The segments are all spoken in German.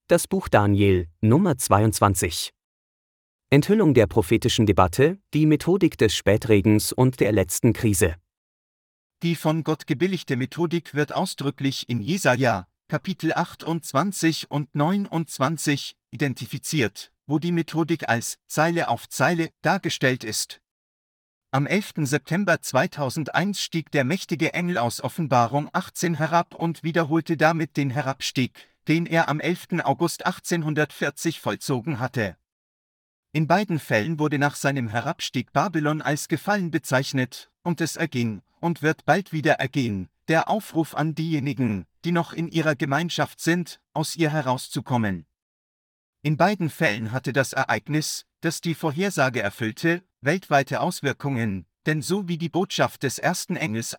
Das Buch Daniel, Nummer 22. Enthüllung der prophetischen Debatte, die Methodik des Spätregens und der letzten Krise. Die von Gott gebilligte Methodik wird ausdrücklich in Jesaja, Kapitel 28 und 29, identifiziert, wo die Methodik als Zeile auf Zeile dargestellt ist. Am 11. September 2001 stieg der mächtige Engel aus Offenbarung 18 herab und wiederholte damit den Herabstieg, den er am 11. August 1840 vollzogen hatte. In beiden Fällen wurde nach seinem Herabstieg Babylon als gefallen bezeichnet, und es erging, und wird bald wieder ergehen, der Aufruf an diejenigen, die noch in ihrer Gemeinschaft sind, aus ihr herauszukommen. In beiden Fällen hatte das Ereignis, das die Vorhersage erfüllte, weltweite Auswirkungen, denn so wie die Botschaft des ersten Engels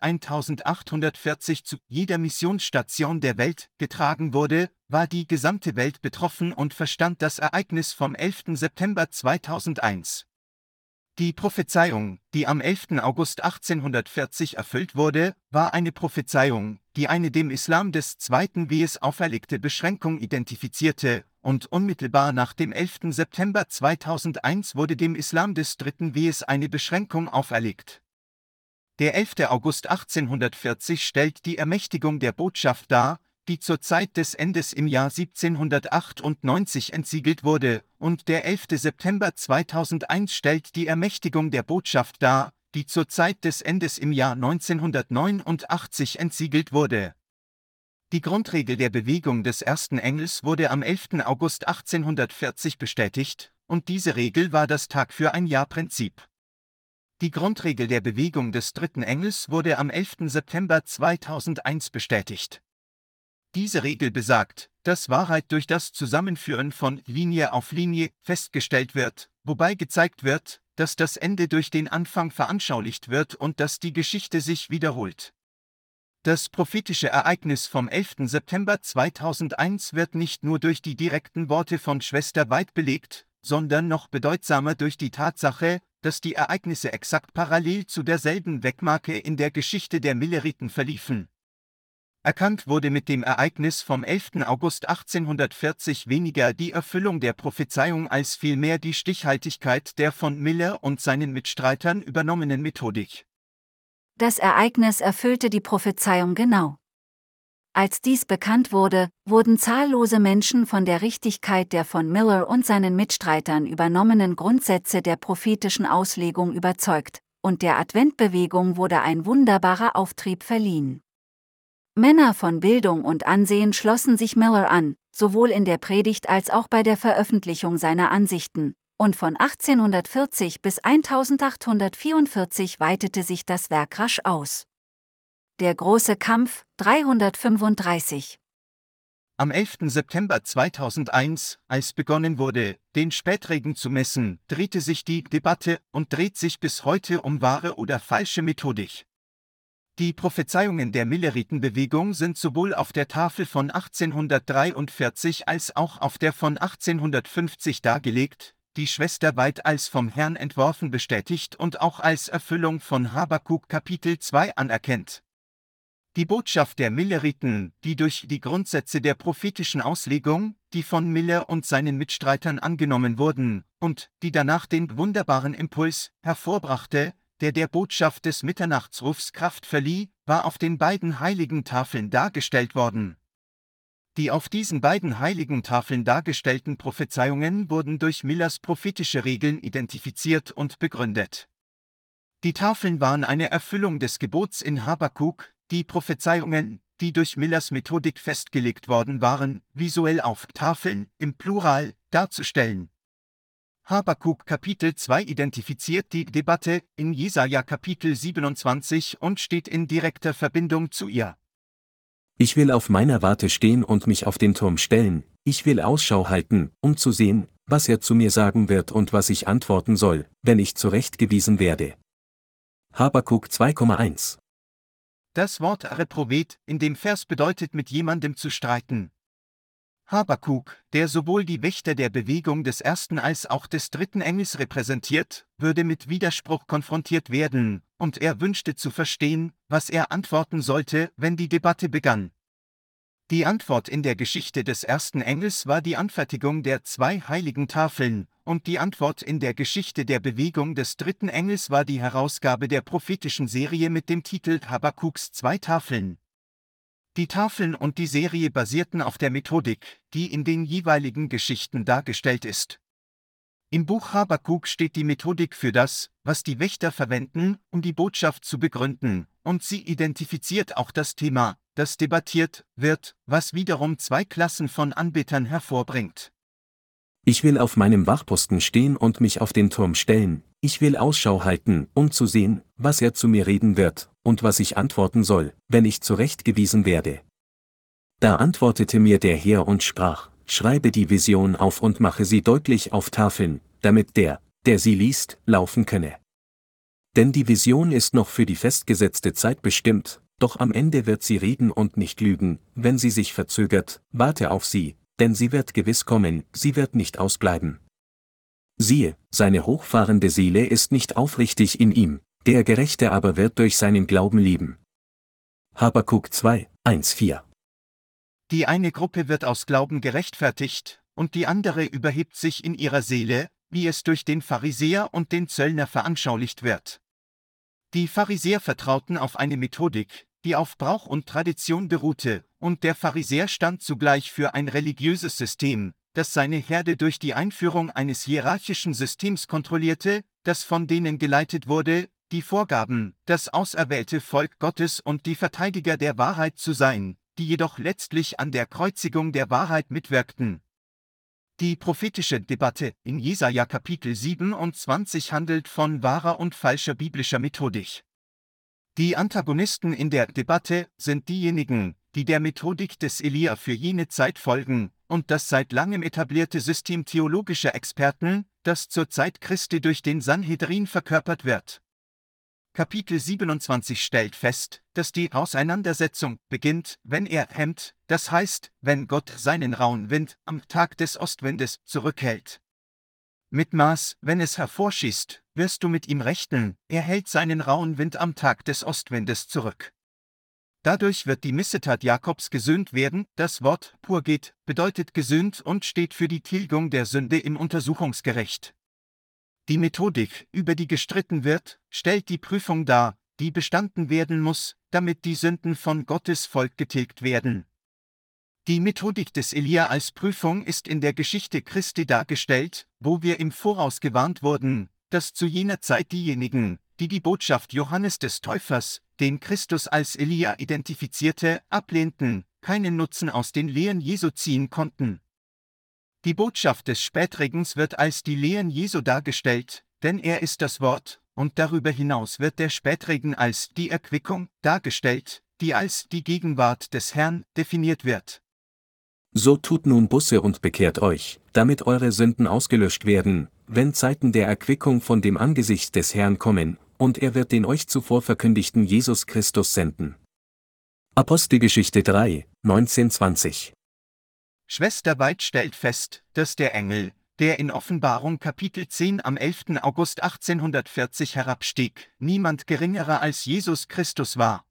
1840 zu jeder Missionsstation der Welt getragen wurde, war die gesamte Welt betroffen und verstand das Ereignis vom 11. September 2001. Die Prophezeiung, die am 11. August 1840 erfüllt wurde, war eine Prophezeiung, die eine dem Islam des zweiten Wehes auferlegte Beschränkung identifizierte, und unmittelbar nach dem 11. September 2001 wurde dem Islam des dritten Wehes eine Beschränkung auferlegt. Der 11. August 1840 stellt die Ermächtigung der Botschaft dar, die zur Zeit des Endes im Jahr 1798 entsiegelt wurde, und der 11. September 2001 stellt die Ermächtigung der Botschaft dar, die zur Zeit des Endes im Jahr 1989 entsiegelt wurde. Die Grundregel der Bewegung des ersten Engels wurde am 11. August 1840 bestätigt, und diese Regel war das Tag-für-ein-Jahr-Prinzip. Die Grundregel der Bewegung des dritten Engels wurde am 11. September 2001 bestätigt. Diese Regel besagt, dass Wahrheit durch das Zusammenführen von Linie auf Linie festgestellt wird, wobei gezeigt wird, dass das Ende durch den Anfang veranschaulicht wird und dass die Geschichte sich wiederholt. Das prophetische Ereignis vom 11. September 2001 wird nicht nur durch die direkten Worte von Schwester White belegt, sondern noch bedeutsamer durch die Tatsache, dass die Ereignisse exakt parallel zu derselben Wegmarke in der Geschichte der Milleriten verliefen. Erkannt wurde mit dem Ereignis vom 11. August 1840 weniger die Erfüllung der Prophezeiung als vielmehr die Stichhaltigkeit der von Miller und seinen Mitstreitern übernommenen Methodik. Das Ereignis erfüllte die Prophezeiung genau. Als dies bekannt wurde, wurden zahllose Menschen von der Richtigkeit der von Miller und seinen Mitstreitern übernommenen Grundsätze der prophetischen Auslegung überzeugt, und der Adventbewegung wurde ein wunderbarer Auftrieb verliehen. Männer von Bildung und Ansehen schlossen sich Miller an, sowohl in der Predigt als auch bei der Veröffentlichung seiner Ansichten, und von 1840 bis 1844 weitete sich das Werk rasch aus. Der große Kampf, 335. Am 11. September 2001, als begonnen wurde, den Spätregen zu messen, drehte sich die Debatte und dreht sich bis heute um wahre oder falsche Methodik. Die Prophezeiungen der Milleritenbewegung sind sowohl auf der Tafel von 1843 als auch auf der von 1850 dargelegt, die Schwester White als vom Herrn entworfen bestätigt und auch als Erfüllung von Habakuk Kapitel 2 anerkennt. Die Botschaft der Milleriten, die durch die Grundsätze der prophetischen Auslegung, die von Miller und seinen Mitstreitern angenommen wurden, und die danach den wunderbaren Impuls hervorbrachte, der Botschaft des Mitternachtsrufs Kraft verlieh, war auf den beiden heiligen Tafeln dargestellt worden. Die auf diesen beiden heiligen Tafeln dargestellten Prophezeiungen wurden durch Millers prophetische Regeln identifiziert und begründet. Die Tafeln waren eine Erfüllung des Gebots in Habakuk, die Prophezeiungen, die durch Millers Methodik festgelegt worden waren, visuell auf Tafeln, im Plural, darzustellen. Habakuk Kapitel 2 identifiziert die Debatte in Jesaja Kapitel 27 und steht in direkter Verbindung zu ihr. Ich will auf meiner Warte stehen und mich auf den Turm stellen, ich will Ausschau halten, um zu sehen, was er zu mir sagen wird und was ich antworten soll, wenn ich zurechtgewiesen werde. Habakuk 2,1. Das Wort Reprophet in dem Vers bedeutet mit jemandem zu streiten. Habakuk, der sowohl die Wächter der Bewegung des ersten als auch des dritten Engels repräsentiert, würde mit Widerspruch konfrontiert werden, und er wünschte zu verstehen, was er antworten sollte, wenn die Debatte begann. Die Antwort in der Geschichte des ersten Engels war die Anfertigung der 2 heiligen Tafeln, und die Antwort in der Geschichte der Bewegung des dritten Engels war die Herausgabe der prophetischen Serie mit dem Titel Habakuks 2 Tafeln. Die Tafeln und die Serie basierten auf der Methodik, die in den jeweiligen Geschichten dargestellt ist. Im Buch Habakuk steht die Methodik für das, was die Wächter verwenden, um die Botschaft zu begründen, und sie identifiziert auch das Thema, das debattiert wird, was wiederum 2 Klassen von Anbetern hervorbringt. Ich will auf meinem Wachposten stehen und mich auf den Turm stellen, ich will Ausschau halten, um zu sehen, was er zu mir reden wird, und was ich antworten soll, wenn ich zurechtgewiesen werde. Da antwortete mir der Herr und sprach: Schreibe die Vision auf und mache sie deutlich auf Tafeln, damit der sie liest, laufen könne. Denn die Vision ist noch für die festgesetzte Zeit bestimmt, doch am Ende wird sie reden und nicht lügen, wenn sie sich verzögert, warte auf sie, denn sie wird gewiss kommen, sie wird nicht ausbleiben. Siehe, seine hochfahrende Seele ist nicht aufrichtig in ihm, der Gerechte aber wird durch seinen Glauben leben. Habakuk 2, 1-4. Die eine Gruppe wird aus Glauben gerechtfertigt, und die andere überhebt sich in ihrer Seele, wie es durch den Pharisäer und den Zöllner veranschaulicht wird. Die Pharisäer vertrauten auf eine Methodik, die auf Brauch und Tradition beruhte, und der Pharisäer stand zugleich für ein religiöses System, das seine Herde durch die Einführung eines hierarchischen Systems kontrollierte, das von denen geleitet wurde, die vorgaben, das auserwählte Volk Gottes und die Verteidiger der Wahrheit zu sein, die jedoch letztlich an der Kreuzigung der Wahrheit mitwirkten. Die prophetische Debatte in Jesaja Kapitel 27 handelt von wahrer und falscher biblischer Methodik. Die Antagonisten in der Debatte sind diejenigen, die der Methodik des Elia für jene Zeit folgen, und das seit langem etablierte System theologischer Experten, das zur Zeit Christi durch den Sanhedrin verkörpert wird. Kapitel 27 stellt fest, dass die Auseinandersetzung beginnt, wenn er hemmt, das heißt, wenn Gott seinen rauen Wind am Tag des Ostwindes zurückhält. Mit Maß, wenn es hervorschießt, wirst du mit ihm rechnen, er hält seinen rauen Wind am Tag des Ostwindes zurück. Dadurch wird die Missetat Jakobs gesühnt werden, das Wort Purget bedeutet gesühnt und steht für die Tilgung der Sünde im Untersuchungsgericht. Die Methodik, über die gestritten wird, stellt die Prüfung dar, die bestanden werden muss, damit die Sünden von Gottes Volk getilgt werden. Die Methodik des Elia als Prüfung ist in der Geschichte Christi dargestellt, wo wir im Voraus gewarnt wurden, dass zu jener Zeit diejenigen, die die Botschaft Johannes des Täufers, den Christus als Elia identifizierte, ablehnten, keinen Nutzen aus den Lehren Jesu ziehen konnten. Die Botschaft des Spätregens wird als die Lehren Jesu dargestellt, denn er ist das Wort, und darüber hinaus wird der Spätregen als die Erquickung dargestellt, die als die Gegenwart des Herrn definiert wird. So tut nun Buße und bekehrt euch, damit eure Sünden ausgelöscht werden, wenn Zeiten der Erquickung von dem Angesicht des Herrn kommen, und er wird den euch zuvor verkündigten Jesus Christus senden. Apostelgeschichte 3, 19-20. Schwester White stellt fest, dass der Engel, der in Offenbarung Kapitel 10 am 11. August 1840 herabstieg, niemand geringerer als Jesus Christus war.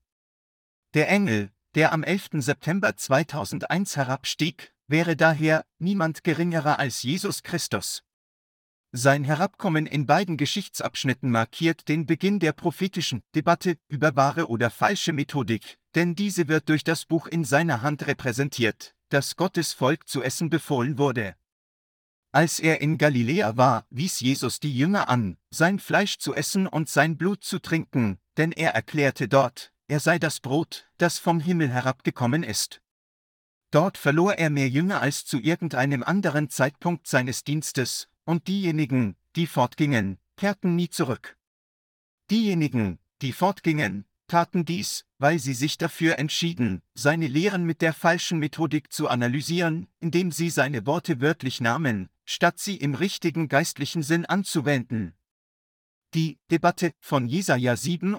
Der Engel, der am 11. September 2001 herabstieg, wäre daher niemand geringerer als Jesus Christus. Sein Herabkommen in beiden Geschichtsabschnitten markiert den Beginn der prophetischen Debatte über wahre oder falsche Methodik, denn diese wird durch das Buch in seiner Hand repräsentiert, das Gottes Volk zu essen befohlen wurde. Als er in Galiläa war, wies Jesus die Jünger an, sein Fleisch zu essen und sein Blut zu trinken, denn er erklärte dort, er sei das Brot, das vom Himmel herabgekommen ist. Dort verlor er mehr Jünger als zu irgendeinem anderen Zeitpunkt seines Dienstes, und diejenigen, die fortgingen, kehrten nie zurück. Diejenigen, die fortgingen, taten dies, weil sie sich dafür entschieden, seine Lehren mit der falschen Methodik zu analysieren, indem sie seine Worte wörtlich nahmen, statt sie im richtigen geistlichen Sinn anzuwenden. Die Debatte von Jesaja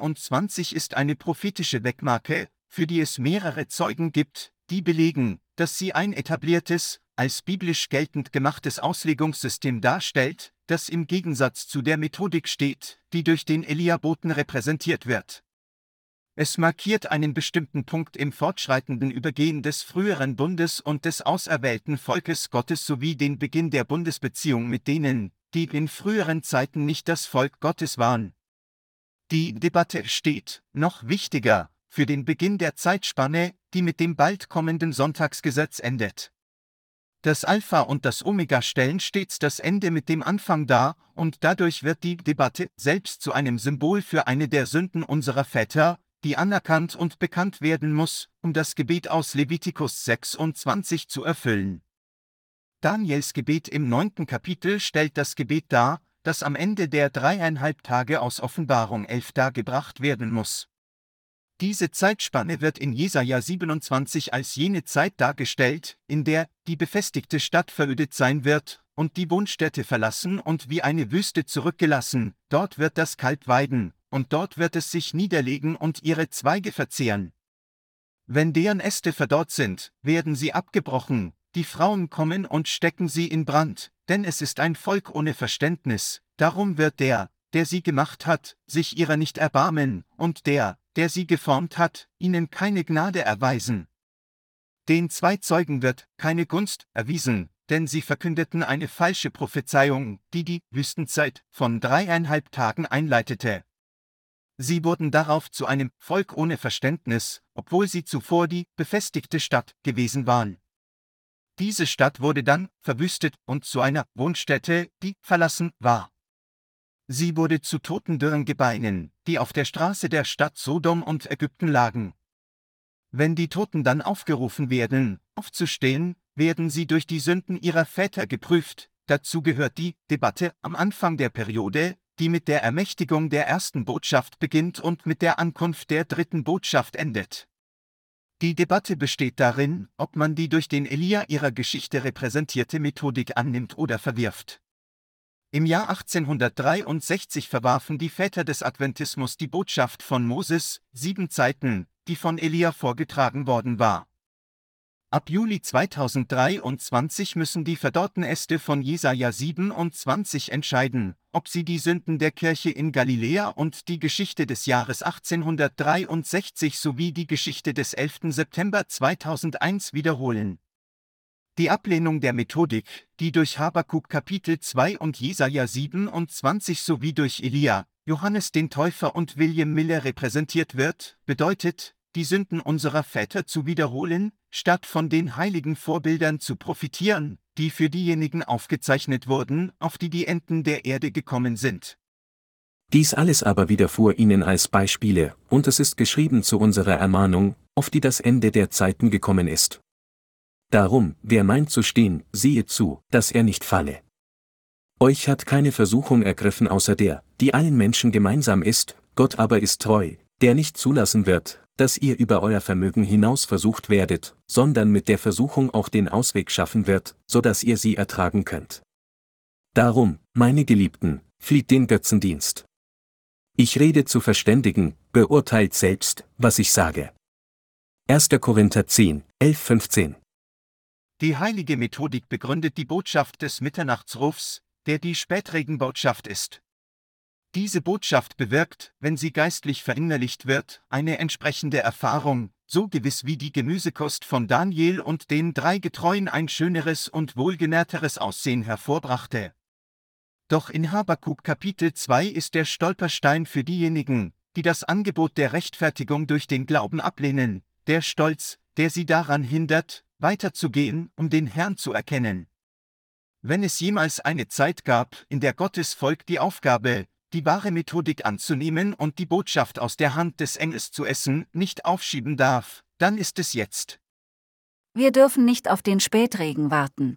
27 ist eine prophetische Wegmarke, für die es mehrere Zeugen gibt, die belegen, dass sie ein etabliertes, als biblisch geltend gemachtes Auslegungssystem darstellt, das im Gegensatz zu der Methodik steht, die durch den Elia-Boten repräsentiert wird. Es markiert einen bestimmten Punkt im fortschreitenden Übergehen des früheren Bundes und des auserwählten Volkes Gottes sowie den Beginn der Bundesbeziehung mit denen, die in früheren Zeiten nicht das Volk Gottes waren. Die Debatte steht, noch wichtiger, für den Beginn der Zeitspanne, die mit dem bald kommenden Sonntagsgesetz endet. Das Alpha und das Omega stellen stets das Ende mit dem Anfang dar, und dadurch wird die Debatte selbst zu einem Symbol für eine der Sünden unserer Väter, die anerkannt und bekannt werden muss, um das Gebet aus Levitikus 26 zu erfüllen. Daniels Gebet im 9. Kapitel stellt das Gebet dar, das am Ende der 3,5 Tage aus Offenbarung 11 dargebracht werden muss. Diese Zeitspanne wird in Jesaja 27 als jene Zeit dargestellt, in der die befestigte Stadt verödet sein wird und die Wohnstätte verlassen und wie eine Wüste zurückgelassen, dort wird das Kalb weiden, und dort wird es sich niederlegen und ihre Zweige verzehren. Wenn deren Äste verdorrt sind, werden sie abgebrochen, die Frauen kommen und stecken sie in Brand, denn es ist ein Volk ohne Verständnis, darum wird der sie gemacht hat, sich ihrer nicht erbarmen, und der sie geformt hat, ihnen keine Gnade erweisen. Den 2 Zeugen wird keine Gunst erwiesen, denn sie verkündeten eine falsche Prophezeiung, die Wüstenzeit von 3,5 Tagen einleitete. Sie wurden darauf zu einem Volk ohne Verständnis, obwohl sie zuvor die befestigte Stadt gewesen waren. Diese Stadt wurde dann verwüstet und zu einer Wohnstätte, die verlassen war. Sie wurde zu toten dürren Gebeinen, die auf der Straße der Stadt Sodom und Ägypten lagen. Wenn die Toten dann aufgerufen werden, aufzustehen, werden sie durch die Sünden ihrer Väter geprüft. Dazu gehört die Debatte am Anfang der Periode, die mit der Ermächtigung der ersten Botschaft beginnt und mit der Ankunft der dritten Botschaft endet. Die Debatte besteht darin, ob man die durch den Elia ihrer Geschichte repräsentierte Methodik annimmt oder verwirft. Im Jahr 1863 verwarfen die Väter des Adventismus die Botschaft von Moses, 7 Zeiten, die von Elia vorgetragen worden war. Ab Juli 2023 müssen die verdorrten Äste von Jesaja 27 entscheiden, ob sie die Sünden der Kirche in Galiläa und die Geschichte des Jahres 1863 sowie die Geschichte des 11. September 2001 wiederholen. Die Ablehnung der Methodik, die durch Habakuk Kapitel 2 und Jesaja 27 sowie durch Elia, Johannes den Täufer und William Miller repräsentiert wird, bedeutet, die Sünden unserer Väter zu wiederholen, statt von den heiligen Vorbildern zu profitieren, die für diejenigen aufgezeichnet wurden, auf die die Enden der Erde gekommen sind. Dies alles aber widerfuhr ihnen als Beispiele, und es ist geschrieben zu unserer Ermahnung, auf die das Ende der Zeiten gekommen ist. Darum, wer meint zu stehen, siehe zu, dass er nicht falle. Euch hat keine Versuchung ergriffen außer der, die allen Menschen gemeinsam ist, Gott aber ist treu, der nicht zulassen wird, dass ihr über euer Vermögen hinaus versucht werdet, sondern mit der Versuchung auch den Ausweg schaffen wird, so dass ihr sie ertragen könnt. Darum, meine Geliebten, flieht den Götzendienst. Ich rede zu Verständigen, beurteilt selbst, was ich sage. 1. Korinther 10, 11-15. Die heilige Methodik begründet die Botschaft des Mitternachtsrufs, der die Spätregenbotschaft ist. Diese Botschaft bewirkt, wenn sie geistlich verinnerlicht wird, eine entsprechende Erfahrung, so gewiss wie die Gemüsekost von Daniel und den 3 Getreuen ein schöneres und wohlgenährteres Aussehen hervorbrachte. Doch in Habakuk Kapitel 2 ist der Stolperstein für diejenigen, die das Angebot der Rechtfertigung durch den Glauben ablehnen, der Stolz, der sie daran hindert, weiterzugehen, um den Herrn zu erkennen. Wenn es jemals eine Zeit gab, in der Gottes Volk die Aufgabe, die wahre Methodik anzunehmen und die Botschaft aus der Hand des Engels zu essen, nicht aufschieben darf, dann ist es jetzt. Wir dürfen nicht auf den Spätregen warten.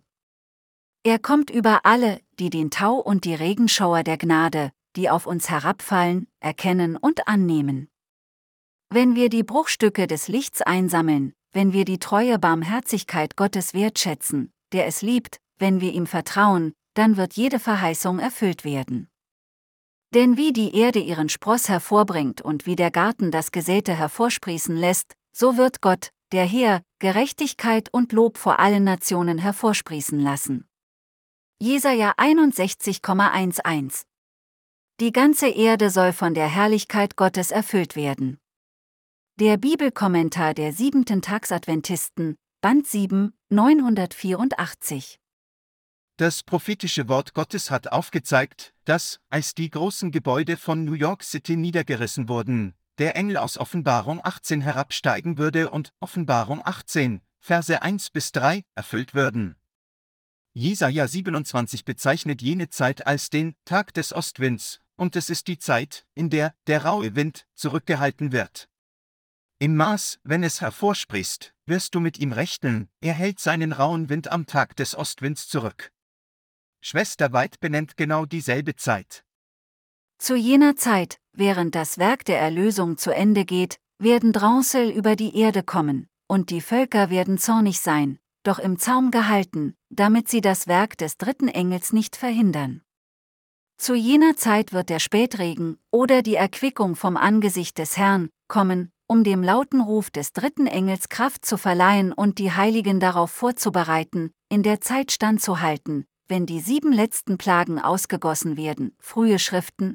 Er kommt über alle, die den Tau und die Regenschauer der Gnade, die auf uns herabfallen, erkennen und annehmen. Wenn wir die Bruchstücke des Lichts einsammeln, wenn wir die treue Barmherzigkeit Gottes wertschätzen, der es liebt, wenn wir ihm vertrauen, dann wird jede Verheißung erfüllt werden. Denn wie die Erde ihren Spross hervorbringt und wie der Garten das Gesäte hervorsprießen lässt, so wird Gott, der Herr, Gerechtigkeit und Lob vor allen Nationen hervorsprießen lassen. Jesaja 61,11. Die ganze Erde soll von der Herrlichkeit Gottes erfüllt werden. Der Bibelkommentar der 7. Tagsadventisten, Band 7, 984. Das prophetische Wort Gottes hat aufgezeigt, dass, als die großen Gebäude von New York City niedergerissen wurden, der Engel aus Offenbarung 18 herabsteigen würde und Offenbarung 18, Verse 1-3 erfüllt würden. Jesaja 27 bezeichnet jene Zeit als den Tag des Ostwinds, und es ist die Zeit, in der der raue Wind zurückgehalten wird. Im Maß, wenn es hervorsprießt, wirst du mit ihm rechnen, er hält seinen rauen Wind am Tag des Ostwinds zurück. Schwester White benennt genau dieselbe Zeit. Zu jener Zeit, während das Werk der Erlösung zu Ende geht, werden Drangsel über die Erde kommen, und die Völker werden zornig sein, doch im Zaum gehalten, damit sie das Werk des dritten Engels nicht verhindern. Zu jener Zeit wird der Spätregen oder die Erquickung vom Angesicht des Herrn kommen, um dem lauten Ruf des dritten Engels Kraft zu verleihen und die Heiligen darauf vorzubereiten, in der Zeit standzuhalten, wenn die 7 letzten Plagen ausgegossen werden. Frühe Schriften,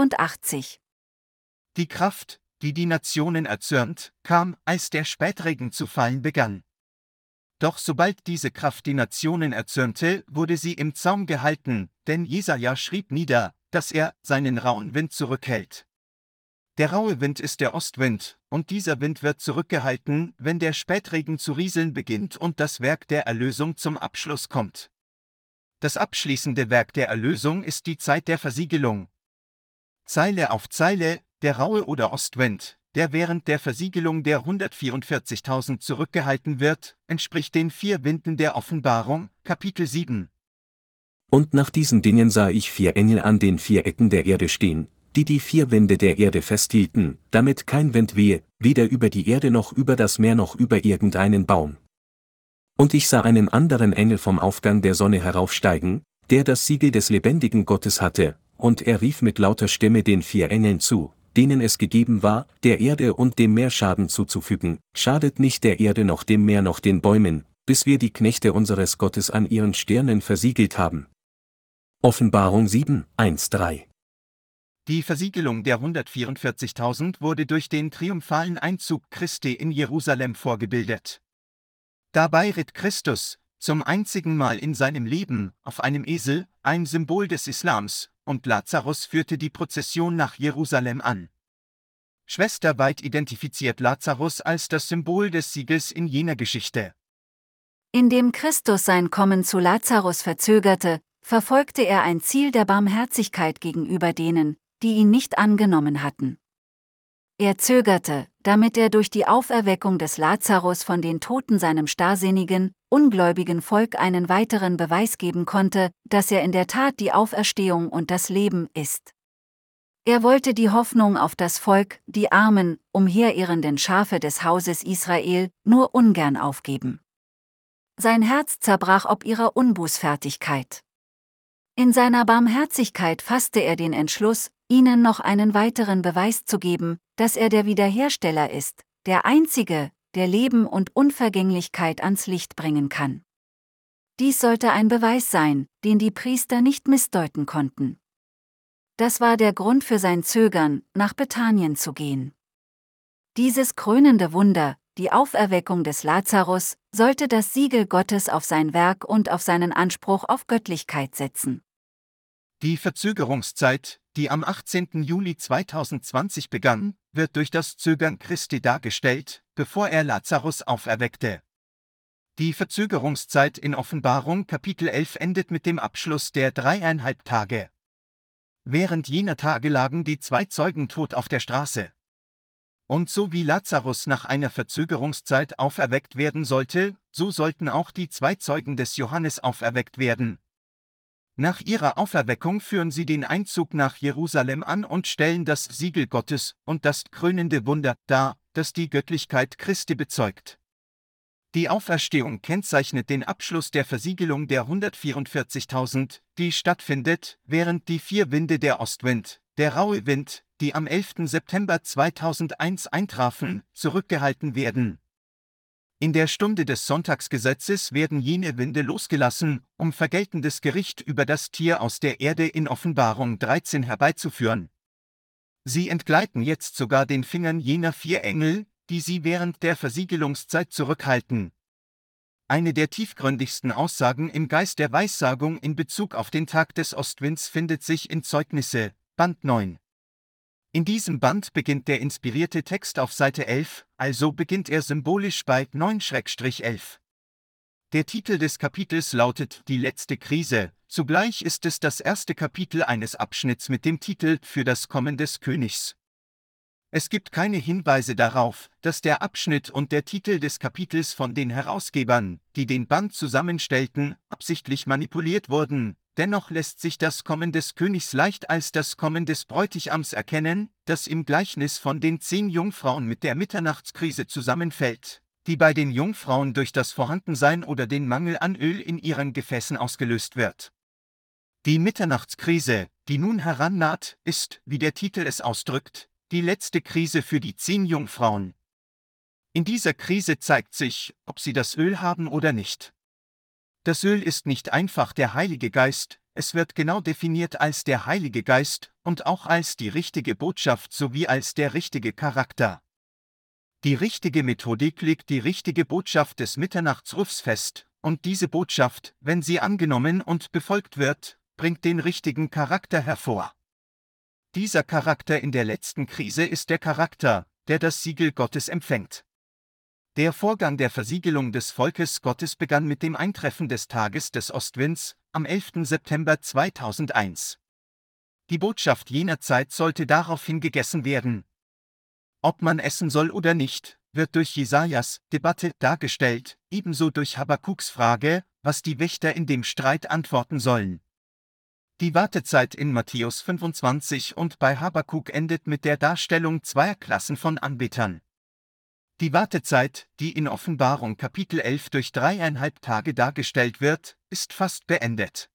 85. Die Kraft, die die Nationen erzürnt, kam, als der Spätregen zu fallen begann. Doch sobald diese Kraft die Nationen erzürnte, wurde sie im Zaum gehalten, denn Jesaja schrieb nieder, dass er seinen rauen Wind zurückhält. Der raue Wind ist der Ostwind, und dieser Wind wird zurückgehalten, wenn der Spätregen zu rieseln beginnt und das Werk der Erlösung zum Abschluss kommt. Das abschließende Werk der Erlösung ist die Zeit der Versiegelung. Zeile auf Zeile, der raue oder Ostwind, der während der Versiegelung der 144.000 zurückgehalten wird, entspricht den 4 Winden der Offenbarung, Kapitel 7. Und nach diesen Dingen sah ich 4 Engel an den 4 Ecken der Erde stehen, die 4 Winde der Erde festhielten, damit kein Wind wehe, weder über die Erde noch über das Meer noch über irgendeinen Baum. Und ich sah einen anderen Engel vom Aufgang der Sonne heraufsteigen, der das Siegel des lebendigen Gottes hatte, und er rief mit lauter Stimme den 4 Engeln zu, denen es gegeben war, der Erde und dem Meer Schaden zuzufügen, schadet nicht der Erde noch dem Meer noch den Bäumen, bis wir die Knechte unseres Gottes an ihren Stirnen versiegelt haben. Offenbarung 7, 1-3. Die Versiegelung der 144.000 wurde durch den triumphalen Einzug Christi in Jerusalem vorgebildet. Dabei ritt Christus, zum einzigen Mal in seinem Leben, auf einem Esel, ein Symbol des Islams, und Lazarus führte die Prozession nach Jerusalem an. Schwester White identifiziert Lazarus als das Symbol des Sieges in jener Geschichte. Indem Christus sein Kommen zu Lazarus verzögerte, verfolgte er ein Ziel der Barmherzigkeit gegenüber denen, die ihn nicht angenommen hatten. Er zögerte, damit er durch die Auferweckung des Lazarus von den Toten seinem starrsinnigen, ungläubigen Volk einen weiteren Beweis geben konnte, dass er in der Tat die Auferstehung und das Leben ist. Er wollte die Hoffnung auf das Volk, die armen, umherirrenden Schafe des Hauses Israel, nur ungern aufgeben. Sein Herz zerbrach ob ihrer Unbußfertigkeit. In seiner Barmherzigkeit fasste er den Entschluss, ihnen noch einen weiteren Beweis zu geben, dass er der Wiederhersteller ist, der Einzige, der Leben und Unvergänglichkeit ans Licht bringen kann. Dies sollte ein Beweis sein, den die Priester nicht missdeuten konnten. Das war der Grund für sein Zögern, nach Bethanien zu gehen. Dieses krönende Wunder, die Auferweckung des Lazarus, sollte das Siegel Gottes auf sein Werk und auf seinen Anspruch auf Göttlichkeit setzen. Die Verzögerungszeit, die am 18. Juli 2020 begann, wird durch das Zögern Christi dargestellt, bevor er Lazarus auferweckte. Die Verzögerungszeit in Offenbarung Kapitel 11 endet mit dem Abschluss der 3,5 Tage. Während jener Tage lagen die 2 Zeugen tot auf der Straße. Und so wie Lazarus nach einer Verzögerungszeit auferweckt werden sollte, so sollten auch die 2 Zeugen des Johannes auferweckt werden. Nach ihrer Auferweckung führen sie den Einzug nach Jerusalem an und stellen das Siegel Gottes und das krönende Wunder dar, das die Göttlichkeit Christi bezeugt. Die Auferstehung kennzeichnet den Abschluss der Versiegelung der 144.000, die stattfindet, während die 4 Winde der Ostwind, der raue Wind, die am 11. September 2001 eintrafen, zurückgehalten werden. In der Stunde des Sonntagsgesetzes werden jene Winde losgelassen, um vergeltendes Gericht über das Tier aus der Erde in Offenbarung 13 herbeizuführen. Sie entgleiten jetzt sogar den Fingern jener 4 Engel, die sie während der Versiegelungszeit zurückhalten. Eine der tiefgründigsten Aussagen im Geist der Weissagung in Bezug auf den Tag des Ostwinds findet sich in Zeugnisse, Band 9. In diesem Band beginnt der inspirierte Text auf Seite 11, also beginnt er symbolisch bei 9-11. Der Titel des Kapitels lautet Die letzte Krise, zugleich ist es das erste Kapitel eines Abschnitts mit dem Titel Für das Kommen des Königs. Es gibt keine Hinweise darauf, dass der Abschnitt und der Titel des Kapitels von den Herausgebern, die den Band zusammenstellten, absichtlich manipuliert wurden, dennoch lässt sich das Kommen des Königs leicht als das Kommen des Bräutigams erkennen, das im Gleichnis von den 10 Jungfrauen mit der Mitternachtskrise zusammenfällt, die bei den Jungfrauen durch das Vorhandensein oder den Mangel an Öl in ihren Gefäßen ausgelöst wird. Die Mitternachtskrise, die nun herannaht, ist, wie der Titel es ausdrückt, die letzte Krise für die 10 Jungfrauen. In dieser Krise zeigt sich, ob sie das Öl haben oder nicht. Das Öl ist nicht einfach der Heilige Geist, es wird genau definiert als der Heilige Geist und auch als die richtige Botschaft sowie als der richtige Charakter. Die richtige Methodik legt die richtige Botschaft des Mitternachtsrufs fest, und diese Botschaft, wenn sie angenommen und befolgt wird, bringt den richtigen Charakter hervor. Dieser Charakter in der letzten Krise ist der Charakter, der das Siegel Gottes empfängt. Der Vorgang der Versiegelung des Volkes Gottes begann mit dem Eintreffen des Tages des Ostwinds, am 11. September 2001. Die Botschaft jener Zeit sollte daraufhin gegessen werden. Ob man essen soll oder nicht, wird durch Jesajas Debatte dargestellt, ebenso durch Habakuks Frage, was die Wächter in dem Streit antworten sollen. Die Wartezeit in Matthäus 25 und bei Habakuk endet mit der Darstellung zweier Klassen von Anbetern. Die Wartezeit, die in Offenbarung Kapitel 11 durch 3,5 Tage dargestellt wird, ist fast beendet.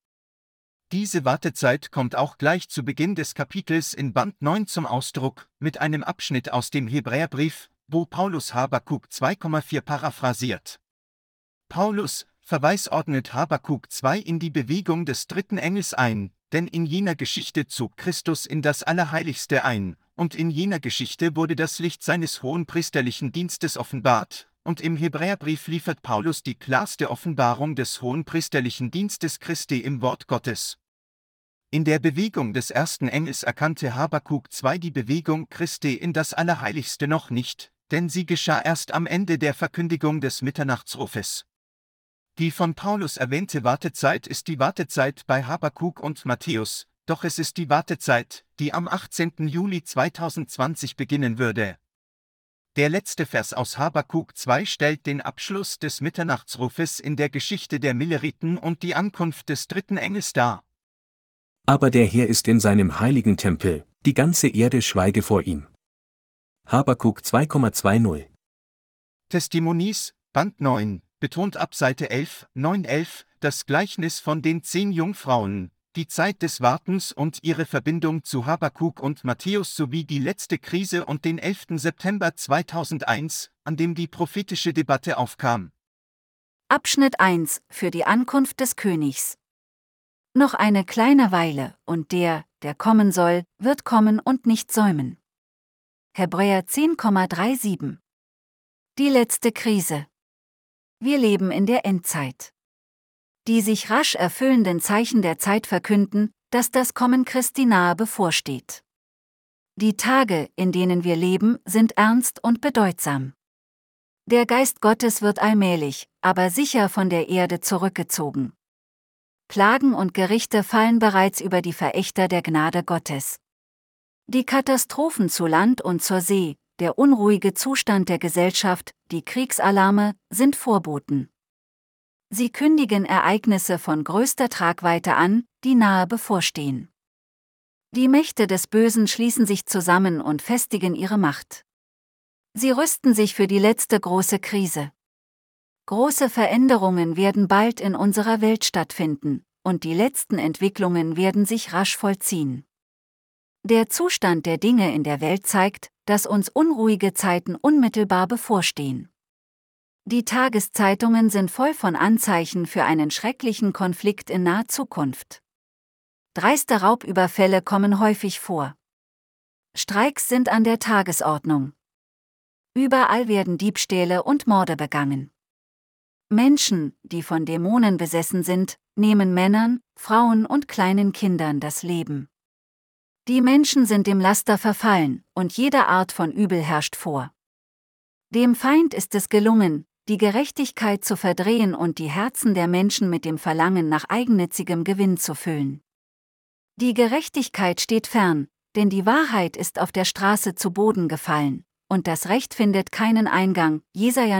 Diese Wartezeit kommt auch gleich zu Beginn des Kapitels in Band 9 zum Ausdruck, mit einem Abschnitt aus dem Hebräerbrief, wo Paulus Habakuk 2,4 paraphrasiert. Paulus' Verweis ordnet Habakuk 2 in die Bewegung des dritten Engels ein, denn in jener Geschichte zog Christus in das Allerheiligste ein, und in jener Geschichte wurde das Licht seines hohenpriesterlichen Dienstes offenbart, und im Hebräerbrief liefert Paulus die klarste Offenbarung des hohenpriesterlichen Dienstes Christi im Wort Gottes. In der Bewegung des ersten Engels erkannte Habakuk 2 die Bewegung Christi in das Allerheiligste noch nicht, denn sie geschah erst am Ende der Verkündigung des Mitternachtsrufes. Die von Paulus erwähnte Wartezeit ist die Wartezeit bei Habakuk und Matthäus, doch es ist die Wartezeit, die am 18. Juli 2020 beginnen würde. Der letzte Vers aus Habakuk 2 stellt den Abschluss des Mitternachtsrufes in der Geschichte der Milleriten und die Ankunft des dritten Engels dar. Aber der Herr ist in seinem heiligen Tempel, die ganze Erde schweige vor ihm. Habakuk 2,20. Testimonies, Band 9, betont ab Seite 11, 9-11, das Gleichnis von den 10 Jungfrauen, die Zeit des Wartens und ihre Verbindung zu Habakuk und Matthäus sowie die letzte Krise und den 11. September 2001, an dem die prophetische Debatte aufkam. Abschnitt 1 für die Ankunft des Königs. Noch eine kleine Weile, und der kommen soll, wird kommen und nicht säumen. Hebräer 10,37. Die letzte Krise. Wir leben in der Endzeit. Die sich rasch erfüllenden Zeichen der Zeit verkünden, dass das Kommen Christi nahe bevorsteht. Die Tage, in denen wir leben, sind ernst und bedeutsam. Der Geist Gottes wird allmählich, aber sicher von der Erde zurückgezogen. Plagen und Gerichte fallen bereits über die Verächter der Gnade Gottes. Die Katastrophen zu Land und zur See, der unruhige Zustand der Gesellschaft, die Kriegsalarme, sind Vorboten. Sie kündigen Ereignisse von größter Tragweite an, die nahe bevorstehen. Die Mächte des Bösen schließen sich zusammen und festigen ihre Macht. Sie rüsten sich für die letzte große Krise. Große Veränderungen werden bald in unserer Welt stattfinden, und die letzten Entwicklungen werden sich rasch vollziehen. Der Zustand der Dinge in der Welt zeigt, dass uns unruhige Zeiten unmittelbar bevorstehen. Die Tageszeitungen sind voll von Anzeichen für einen schrecklichen Konflikt in naher Zukunft. Dreiste Raubüberfälle kommen häufig vor. Streiks sind an der Tagesordnung. Überall werden Diebstähle und Morde begangen. Menschen, die von Dämonen besessen sind, nehmen Männern, Frauen und kleinen Kindern das Leben. Die Menschen sind dem Laster verfallen, und jede Art von Übel herrscht vor. Dem Feind ist es gelungen, die Gerechtigkeit zu verdrehen und die Herzen der Menschen mit dem Verlangen nach eigennützigem Gewinn zu füllen. Die Gerechtigkeit steht fern, denn die Wahrheit ist auf der Straße zu Boden gefallen, und das Recht findet keinen Eingang. Jesaja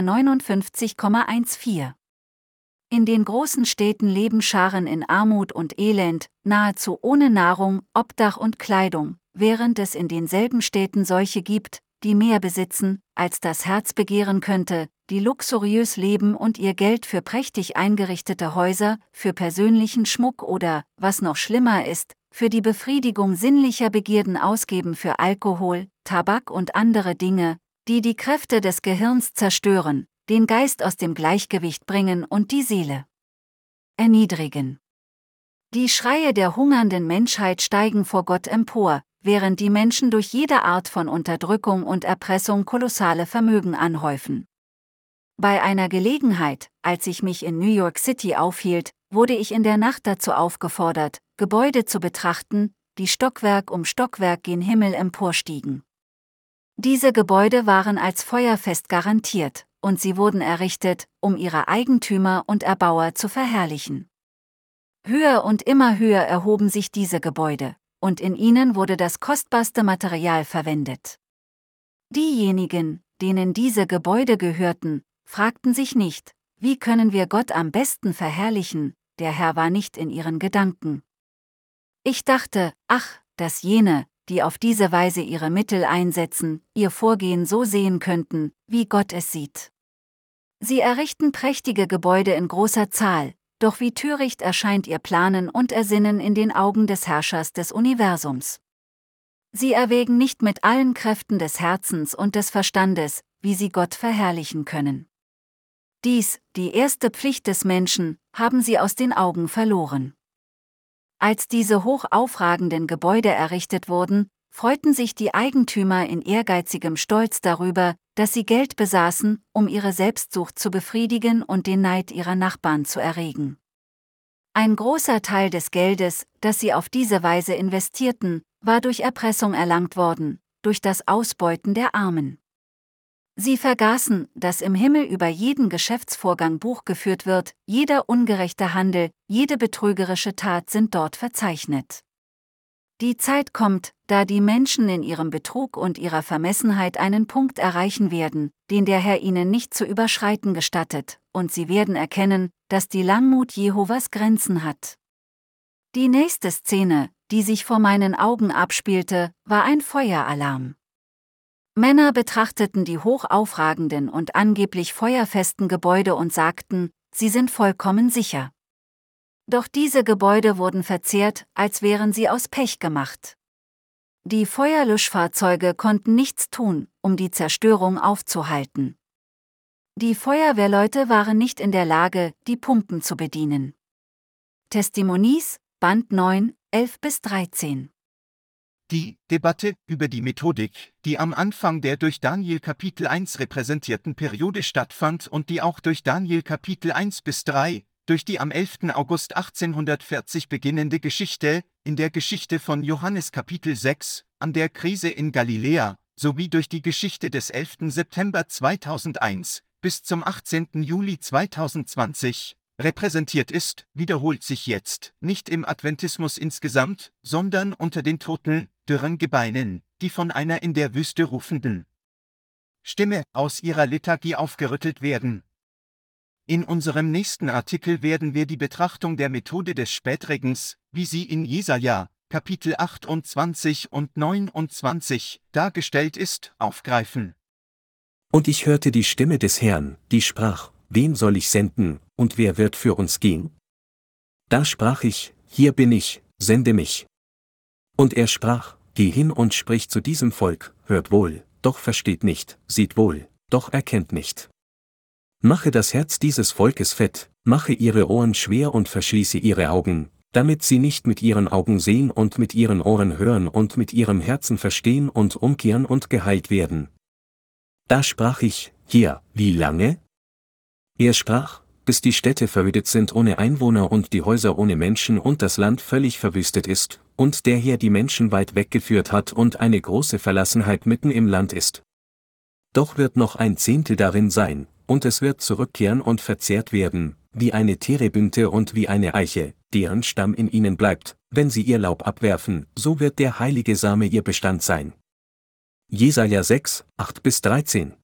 59,14. In den großen Städten leben Scharen in Armut und Elend, nahezu ohne Nahrung, Obdach und Kleidung, während es in denselben Städten solche gibt, die mehr besitzen, als das Herz begehren könnte, die luxuriös leben und ihr Geld für prächtig eingerichtete Häuser, für persönlichen Schmuck oder, was noch schlimmer ist, für die Befriedigung sinnlicher Begierden ausgeben für Alkohol, Tabak und andere Dinge, die die Kräfte des Gehirns zerstören, den Geist aus dem Gleichgewicht bringen und die Seele erniedrigen. Die Schreie der hungernden Menschheit steigen vor Gott empor, während die Menschen durch jede Art von Unterdrückung und Erpressung kolossale Vermögen anhäufen. Bei einer Gelegenheit, als ich mich in New York City aufhielt, wurde ich in der Nacht dazu aufgefordert, Gebäude zu betrachten, die Stockwerk um Stockwerk gen Himmel emporstiegen. Diese Gebäude waren als feuerfest garantiert, und sie wurden errichtet, um ihre Eigentümer und Erbauer zu verherrlichen. Höher und immer höher erhoben sich diese Gebäude, und in ihnen wurde das kostbarste Material verwendet. Diejenigen, denen diese Gebäude gehörten, fragten sich nicht, wie können wir Gott am besten verherrlichen, der Herr war nicht in ihren Gedanken. Ich dachte, ach, dass jene, die auf diese Weise ihre Mittel einsetzen, ihr Vorgehen so sehen könnten, wie Gott es sieht. Sie errichten prächtige Gebäude in großer Zahl, doch wie töricht erscheint ihr Planen und Ersinnen in den Augen des Herrschers des Universums. Sie erwägen nicht mit allen Kräften des Herzens und des Verstandes, wie sie Gott verherrlichen können. Dies, die erste Pflicht des Menschen, haben sie aus den Augen verloren. Als diese hochaufragenden Gebäude errichtet wurden, freuten sich die Eigentümer in ehrgeizigem Stolz darüber, dass sie Geld besaßen, um ihre Selbstsucht zu befriedigen und den Neid ihrer Nachbarn zu erregen. Ein großer Teil des Geldes, das sie auf diese Weise investierten, war durch Erpressung erlangt worden, durch das Ausbeuten der Armen. Sie vergaßen, dass im Himmel über jeden Geschäftsvorgang Buch geführt wird, jeder ungerechte Handel, jede betrügerische Tat sind dort verzeichnet. Die Zeit kommt, da die Menschen in ihrem Betrug und ihrer Vermessenheit einen Punkt erreichen werden, den der Herr ihnen nicht zu überschreiten gestattet, und sie werden erkennen, dass die Langmut Jehovas Grenzen hat. Die nächste Szene, die sich vor meinen Augen abspielte, war ein Feueralarm. Männer betrachteten die hochaufragenden und angeblich feuerfesten Gebäude und sagten, sie sind vollkommen sicher. Doch diese Gebäude wurden verzehrt, als wären sie aus Pech gemacht. Die Feuerlöschfahrzeuge konnten nichts tun, um die Zerstörung aufzuhalten. Die Feuerwehrleute waren nicht in der Lage, die Pumpen zu bedienen. Testimonies, Band 9, 11-13. Die Debatte über die Methodik, die am Anfang der durch Daniel Kapitel 1 repräsentierten Periode stattfand und die auch durch Daniel Kapitel 1-3, durch die am 11. August 1840 beginnende Geschichte, in der Geschichte von Johannes Kapitel 6, an der Krise in Galiläa, sowie durch die Geschichte des 11. September 2001 bis zum 18. Juli 2020, repräsentiert ist, wiederholt sich jetzt, nicht im Adventismus insgesamt, sondern unter den toten, dürren Gebeinen, die von einer in der Wüste rufenden Stimme aus ihrer Lethargie aufgerüttelt werden. In unserem nächsten Artikel werden wir die Betrachtung der Methode des Spätregens, wie sie in Jesaja, Kapitel 28 und 29 dargestellt ist, aufgreifen. Und ich hörte die Stimme des Herrn, die sprach, wen soll ich senden, und wer wird für uns gehen? Da sprach ich, hier bin ich, sende mich. Und er sprach, geh hin und sprich zu diesem Volk, hört wohl, doch versteht nicht, sieht wohl, doch erkennt nicht. Mache das Herz dieses Volkes fett, mache ihre Ohren schwer und verschließe ihre Augen, damit sie nicht mit ihren Augen sehen und mit ihren Ohren hören und mit ihrem Herzen verstehen und umkehren und geheilt werden. Da sprach ich, hier, wie lange? Er sprach, bis die Städte verödet sind ohne Einwohner und die Häuser ohne Menschen und das Land völlig verwüstet ist, und der Herr die Menschen weit weggeführt hat und eine große Verlassenheit mitten im Land ist. Doch wird noch 1/10 darin sein, und es wird zurückkehren und verzehrt werden, wie eine Terebinte und wie eine Eiche, deren Stamm in ihnen bleibt, wenn sie ihr Laub abwerfen, so wird der heilige Same ihr Bestand sein. Jesaja 6, 8-13